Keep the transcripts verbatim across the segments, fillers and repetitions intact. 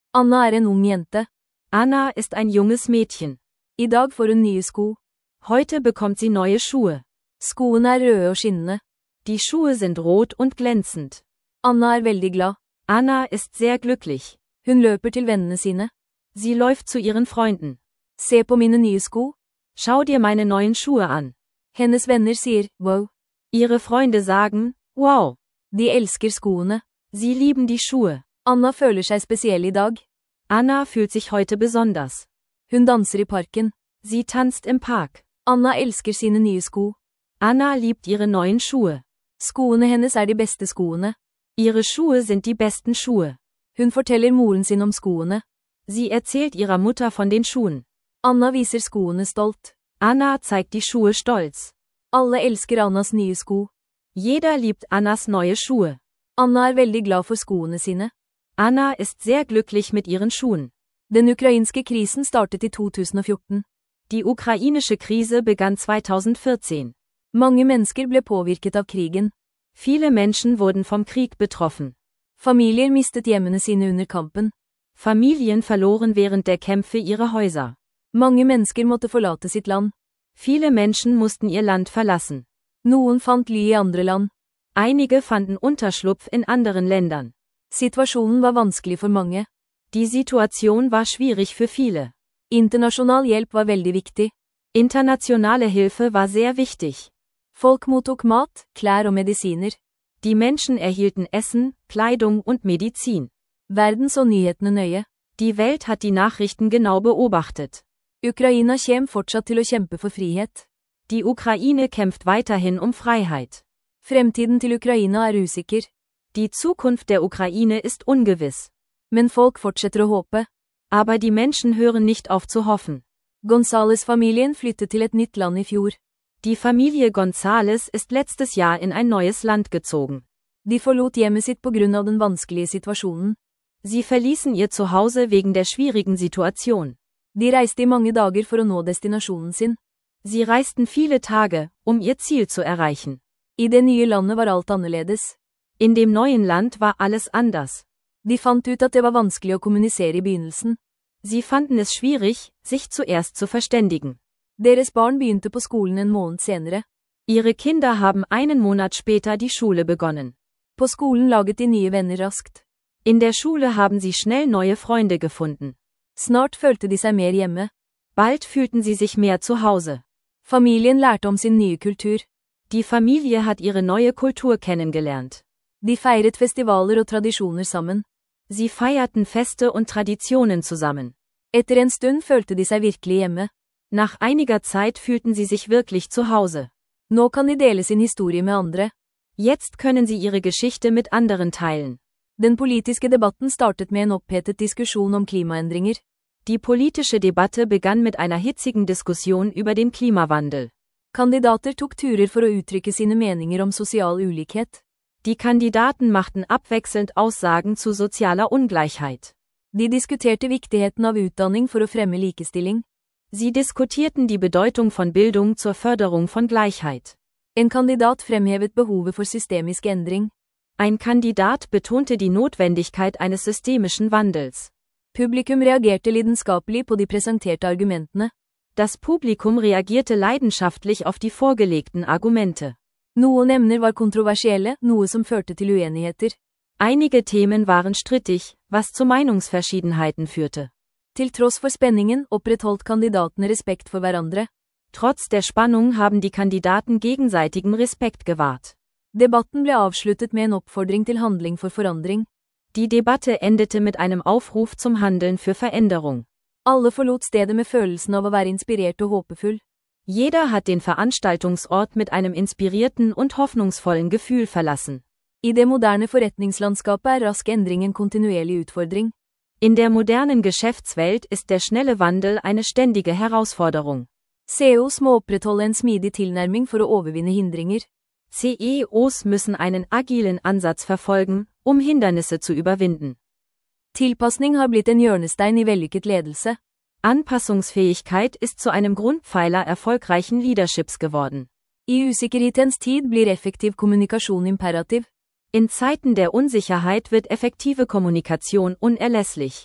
Anna er en ung jente. Anna ist ein junges Mädchen. I dag får hun nye sko. Heute bekommt sie neue Schuhe. Skoene er røde og skinnende. Die Schuhe sind rot und glänzend. Anna er veldig glad. Anna ist sehr glücklich. Hun løper til vennene sine. Sie läuft zu ihren Freunden. Se på mine nye sko. Schau dir meine neuen Schuhe an. Hennes venner sier, wow. Ihre Freunde sagen, wow. De elsker skoene. Sie lieben die Schuhe. Anna føler seg spesiell i dag. Anna fühlt sich heute besonders. Hun danser i parken. Sie tanzt im Park. Anna elsker sine nye sko. Anna liebt ihre neuen Schuhe. Skoene hennes er de beste skoene. Ihre Schuhe sind die besten Schuhe. Hun forteller moren sin om skoene. Sie erzählt ihrer Mutter von den Schuhen. Anna viser skoene stolt. Anna zeigt die Schuhe stolz. Alle elsker Annas nye sko. Jeder liebt Annas neue Schuhe. Anna er veldig glad for skoene sine. Anna ist sehr glücklich mit ihren Schuhen. Den ukrainske krisen startet i to tusen og fjorten. Die ukrainische Krise begann zweitausendvierzehn. Mange mennesker ble påvirket av krigen. Viele Menschen wurden vom Krieg betroffen. Familier mistet hjemmene sine under kampen. Familien verloren während der Kämpfe ihre Häuser. Mange mennesker måtte forlate sitt land. Viele Menschen mussten ihr Land verlassen. Noen fant ly i andre land. Einige fanden Unterschlupf in anderen Ländern. Situasjonen var vanskelig for mange. Die Situation war schwierig für viele. Internasjonal hjelp var veldig viktig. Internationale Hilfe war sehr wichtig. Folk mottok mat, klær og medisiner. Die Menschen erhielten Essen, Kleidung und Medizin. Verden så nyhetene nøye. Die Welt hat die Nachrichten genau beobachtet. Ukraina kjem fortsatt til å kjempe for frihet. Die Ukraine kämpft weiterhin um Freiheit. Fremtiden til Ukraina er usikker. Die Zukunft der Ukraine ist ungewiss. Men folk fortsetter å håpe. Aber die Menschen hören nicht auf zu hoffen. Gonzales-familien flyttet til et nytt land i fjor. Die Familie Gonzales ist letztes Jahr in ein neues Land gezogen. De forlot hjemmet sitt på grunn av den vanskelige situasjonen. Sie verließen ihr Zuhause wegen der schwierigen Situation. De reiste i mange dager for å nå destinasjonen sin. Sie reisten viele Tage, um ihr Ziel zu erreichen. I det nye landet var alt annerledes. In dem neuen Land war alles anders. De fant ut at det var vanskelig å kommunisere i begynnelsen. Sie fanden es schwierig, sich zuerst zu verständigen. Deres barn begynte på skolen en måned senere. Ihre Kinder haben einen Monat später die Schule begonnen. På skolen laget de nye venner raskt. In der Schule haben sie schnell neue Freunde gefunden. Snart følte de seg mer hjemme. Bald fühlten sie sich mehr zu Hause. Familien lærte om sin nye kultur. Die Familie hat ihre neue Kultur kennengelernt. De feiret festivaler og tradisjoner sammen. Sie feierten Feste und Traditionen zusammen. Etter en stund følte de seg virkelig hjemme. Nach einiger Zeit fühlten sie sich wirklich zu Hause. Nå kan de dele sin historie med andre. Jetzt können sie ihre Geschichte mit anderen teilen. Den politiske debatten startet med en opphetet diskusjon om klimaendringer. Die politische Debatte begann mit einer hitzigen Diskussion über den Klimawandel. Kandidater tok turer for å uttrykke sine meninger om sosial ulikhet. Die Kandidaten machten abwechselnd Aussagen zu sozialer Ungleichheit. De diskuterte viktigheten av utdanning for å fremme likestilling. Sie diskutierten die Bedeutung von Bildung zur Förderung von Gleichheit. En kandidat fremhevet behovet for systemisk endring. Ein Kandidat betonte die Notwendigkeit eines systemischen Wandels. Publikum reagerte lidenskapelig på de presenterte argumentene. Das Publikum reagierte leidenschaftlich auf die vorgelegten Argumente. Noen emner var kontroversielle, noe som førte til uenigheter. Einige Themen waren strittig, was zu Meinungsverschiedenheiten führte. Til tross for spenningen opprettholdt kandidatene respekt for hverandre. Trotz der Spannung haben die Kandidaten gegenseitigen Respekt gewahrt. Debatten ble avsluttet med en oppfordring til handling for forandring. Die Debatte endete mit einem Aufruf zum Handeln für Veränderung. Alle forlot stedet med følelsen av å være inspirert og håpefull. Jeder hat den Veranstaltungsort mit einem inspirierten und hoffnungsvollen Gefühl verlassen. I det moderne forretningslandskapet er rask endring en kontinuerlig utfordring. In der modernen Geschäftswelt ist der schnelle Wandel eine ständige Herausforderung. C E Os må opprettholde en smidig tilnærming for å overvinne hindringer. C E Os müssen einen agilen Ansatz verfolgen, um Hindernisse zu überwinden. Tilpasning har blitt en hjørnestein i vellykket ledelse. Anpassungsfähigkeit ist zu einem Grundpfeiler erfolgreichen Leaderships geworden. I usikkerhetens tid blir effektiv kommunikasjon imperativ. In Zeiten der Unsicherheit wird effektive Kommunikation unerlässlich.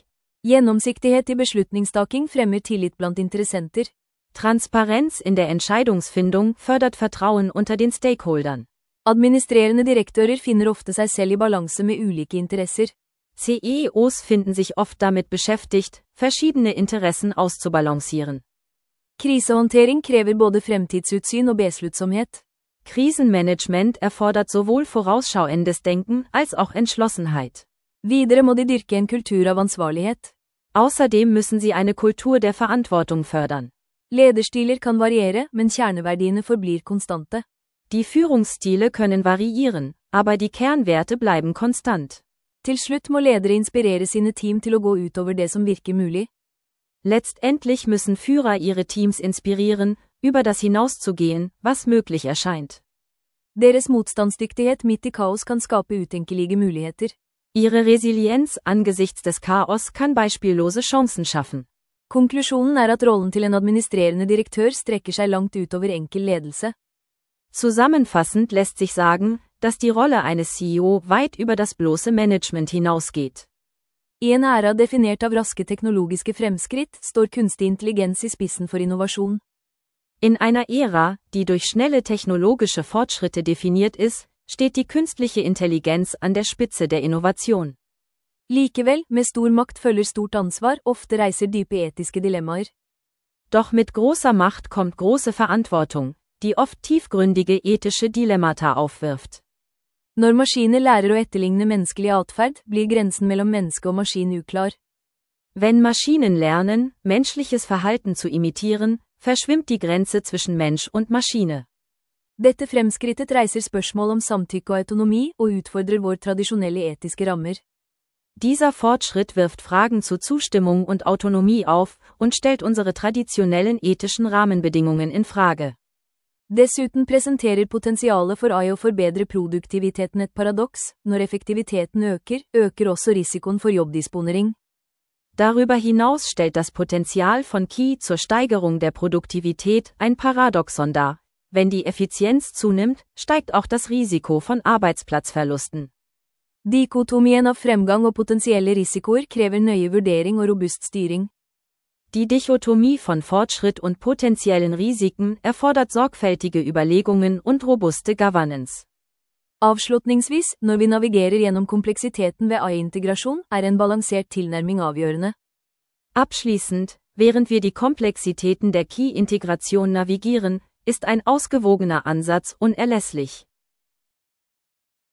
Gjennomsiktighet i beslutningstaking fremmer tillit blant interessenter. Transparenz in der Entscheidungsfindung fördert Vertrauen unter den Stakeholdern. Administrerende direktører finner ofte seg selv i balanse med ulike interesser. C E Os finden sich oft damit beschäftigt, verschiedene Interessen auszubalancieren. Krisehåndtering krever både fremtidsutsyn og besluttsomhet. Krisenmanagement erfordert sowohl vorausschauendes Denken als auch Entschlossenheit. Videre må de dyrke en kultur av ansvarlighet. Außerdem müssen sie eine Kultur der Verantwortung fördern. Lederstiler kan variere, men kjerneverdiene forblir konstante. Die Führungsstile können variieren, aber die Kernwerte bleiben konstant. Til slutt må ledere inspirere sine team til å gå utover det som virker mulig. Letztendlich müssen Führer ihre Teams inspirieren, über das hinauszugehen, was möglich erscheint. Deres motstandsdyktighet midt i kaos kan skape utenkelige muligheter. Ihre Resilienz angesichts des Chaos kann beispiellose Chancen schaffen. Konklusjonen er at rollen til en administrerende direktør strekker seg langt utover enkel ledelse. Zusammenfassend lässt sich sagen, dass die Rolle eines C E O weit über das bloße Management hinausgeht. I en æra definert av raske teknologiske fremskritt, står kunstig intelligens i spissen for innovasjon. In einer Ära, die durch schnelle technologische Fortschritte definiert ist, steht die künstliche Intelligenz an der Spitze der Innovation. Likevel, med stor makt følger stort ansvar, ofte reiser dype etiske dilemmaer. Doch mit großer Macht kommt große Verantwortung, die oft tiefgründige ethische Dilemmata aufwirft. Når maskiner lærer å etterligne menneskelig atferd, blir grensen mellom menneske og maskin uklar. Wenn Maschinen lernen, menschliches Verhalten zu imitieren, verschwimmt die Grenze zwischen Mensch und Maschine. Dette fremskrittet reiser spørsmål om samtykke og autonomi, og utfordrer vår tradisjonelle etiske rammer. Dieser Fortschritt wirft Fragen zu Zustimmung und Autonomie auf und stellt unsere traditionellen ethischen Rahmenbedingungen in Frage. Dessuten presenterer potensialet for A I å forbedre produktiviteten et paradoks. Når effektiviteten øker, øker også risikoen for jobbdisponering. Darüber hinaus stellt das Potenzial von K I zur Steigerung der Produktivität ein Paradoxon dar. Wenn die Effizienz zunimmt, steigt auch das Risiko von Arbeitsplatzverlusten. Dikotomien av fremgang og potensielle risikoer krever nøye vurdering og robust styring. Die Dichotomie von Fortschritt und potenziellen Risiken erfordert sorgfältige Überlegungen und robuste Governance. Avslutningsvis, når vi navigerer gjennom kompleksiteten ved A I-integrasjon, er en balansert tilnærming avgjørende. Abschließend, während wir die Komplexitäten der K I-Integration navigieren, ist ein ausgewogener Ansatz unerlässlich.